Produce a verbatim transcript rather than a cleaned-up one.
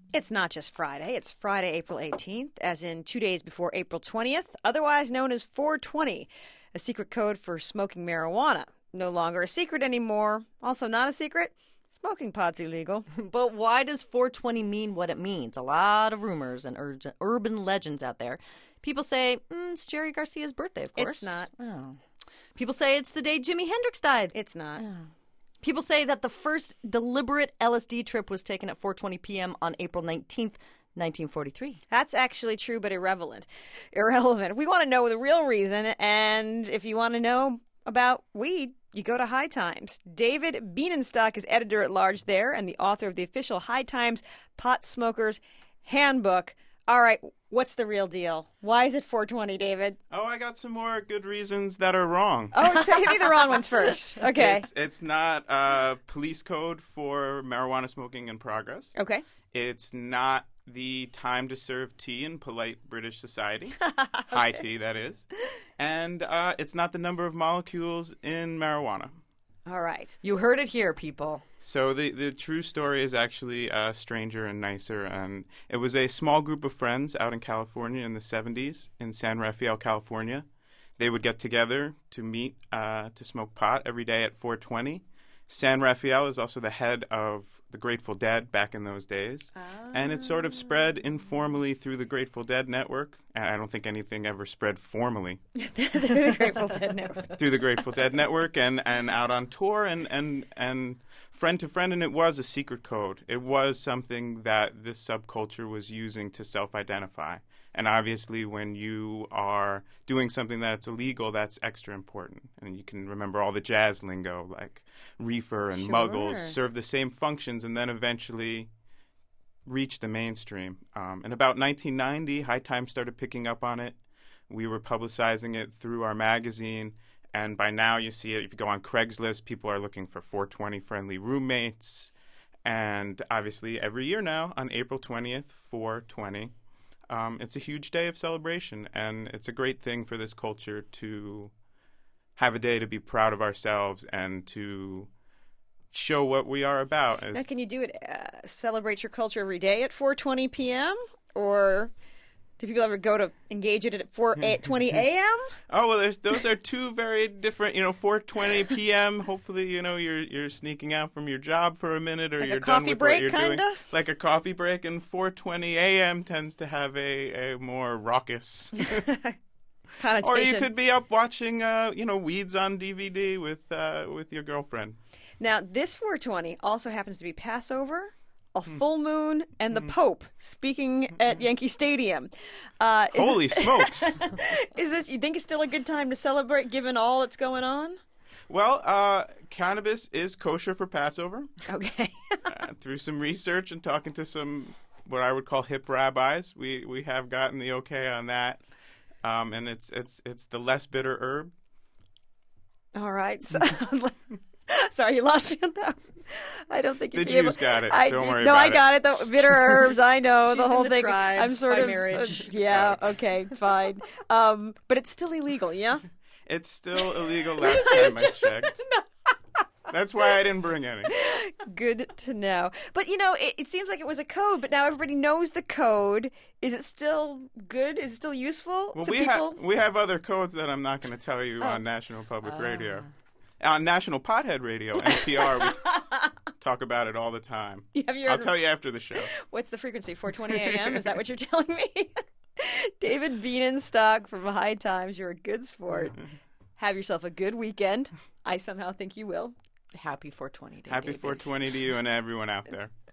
It's not just Friday. It's Friday, April eighteenth, as in two days before April twentieth, otherwise known as four twenty, a secret code for smoking marijuana. No longer a secret anymore. Also not a secret, smoking pot's illegal. But why does four twenty mean what it means? A lot of rumors and ur- urban legends out there. People say, mm, it's Jerry Garcia's birthday, of course. It's not. Oh. People say it's the day Jimi Hendrix died. It's not. Oh. People say that the first deliberate L S D trip was taken at four twenty p.m. on April nineteenth, nineteen forty-three. That's actually true, but irrelevant. Irrelevant. If we want to know the real reason, and if you want to know about weed, you go to High Times. David Bienenstock is editor-at-large there and the author of the official High Times Pot Smokers Handbook. All right, what's the real deal? Why is it four twenty, David? Oh, I got some more good reasons that are wrong. Oh, so give me the wrong ones first. Okay. It's, it's not a police code for marijuana smoking in progress. Okay. It's not the time to serve tea in polite British society. Okay. High tea, that is. And uh, it's not the number of molecules in marijuana. All right. You heard it here, people. So the, the true story is actually uh, stranger and nicer. And it was a small group of friends out in California in the seventies in San Rafael, California. They would get together to meet uh, to smoke pot every day at four twenty. San Rafael is also the head of the Grateful Dead back in those days. Ah. And it sort of spread informally through the Grateful Dead network. And I don't think anything ever spread formally. Through the Grateful Dead network. Through the Grateful Dead network and, and out on tour and, and, and friend to friend. And it was a secret code. It was something that this subculture was using to self-identify. And obviously, when you are doing something that's illegal, that's extra important. And you can remember all the jazz lingo, like reefer and Sure. muggles, serve the same functions and then eventually reach the mainstream. Um, in about nineteen ninety, High Times started picking up on it. We were publicizing it through our magazine. And by now, you see it. If you go on Craigslist, people are looking for four twenty-friendly roommates. And obviously, every year now, on April twentieth, four twenty, Um, it's a huge day of celebration, and it's a great thing for this culture to have a day to be proud of ourselves and to show what we are about. As now, can you do it, uh, celebrate your culture every day at four twenty p.m.? Or do people ever go to engage it at four twenty a.m.? Oh, well, there's, those are two very different, you know, four twenty p.m. Hopefully, you know, you're you're sneaking out from your job for a minute or like you're a coffee done with break, what you're kinda? doing. Like a coffee break. And four twenty a.m. tends to have a, a more raucous connotation. Or you could be up watching, uh, you know, Weeds on D V D with uh, with your girlfriend. Now, this four twenty also happens to be Passover, a full moon, and the Pope speaking at Yankee Stadium. Uh, is Holy it, smokes! Is this, you think it's still a good time to celebrate given all that's going on? Well, uh, cannabis is kosher for Passover. Okay. uh, through some research and talking to some what I would call hip rabbis, we, we have gotten the okay on that. Um, and it's it's it's the less bitter herb. All right. So, sorry, you lost me on that. I don't think the you'd Jews be able, got it. I, Don't worry no, about I it. got it. The bitter herbs, I know She's the whole in the thing. tribe I'm sort by of marriage. Uh, yeah. Okay. Fine. Um, but it's still illegal. Yeah. It's still illegal last time I checked. That's why I didn't bring any. Good to know. But, you know, it, it seems like it was a code, but now everybody knows the code. Is it still good? Is it still useful Well, to we people? have we have other codes that I'm not going to tell you Oh. on National Public Radio. On National Pothead Radio, N P R, we talk about it all the time. Have you I'll heard- tell you after the show. What's the frequency? four twenty a.m.? Is that what you're telling me? David Bienenstock from High Times. You're a good sport. Have yourself a good weekend. I somehow think you will. Happy four twenty day, Happy David. four twenty to you and everyone out there.